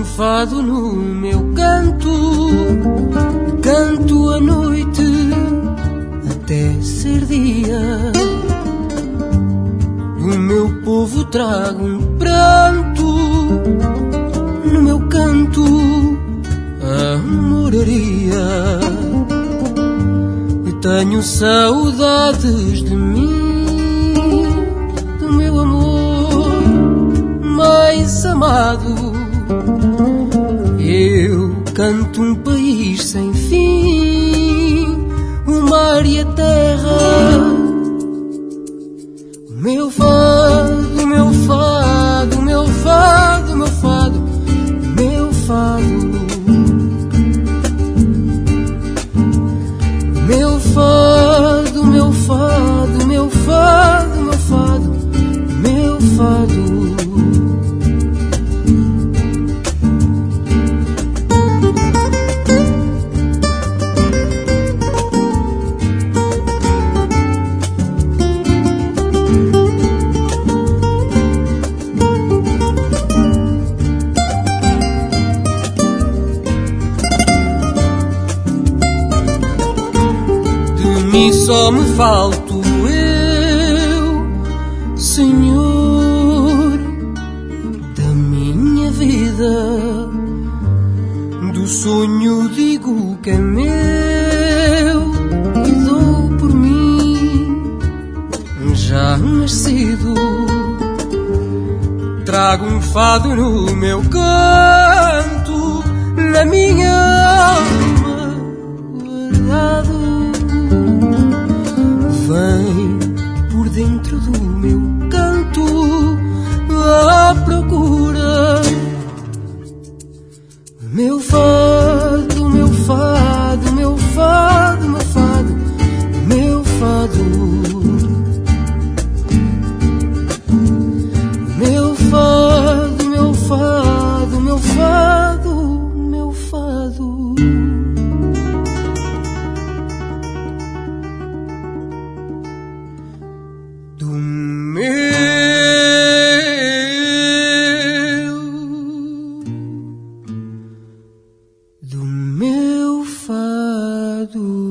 fado no meu canto, canto a noite até ser dia. O meu povo trago um pranto, no meu canto a moraria. Tenho saudades de mim, do meu amor mais amado. Eu canto um país sem fim, o mar e a terra. O meu fado, o meu fado, o meu fado, o meu fado, o meu fado. Meu fado, meu fado, meu fado, meu fado, meu fado. E só me falto eu, Senhor, da minha vida. Do sonho digo que é meu e dou por mim já nascido. Trago um fado no meu canto, na minha alma guardado. Vem por dentro do meu canto à procura. Meu fado, meu fado, meu fado, meu fado, meu fado. Meu fado, meu fado, meu fado, meu fado. Do meu fado.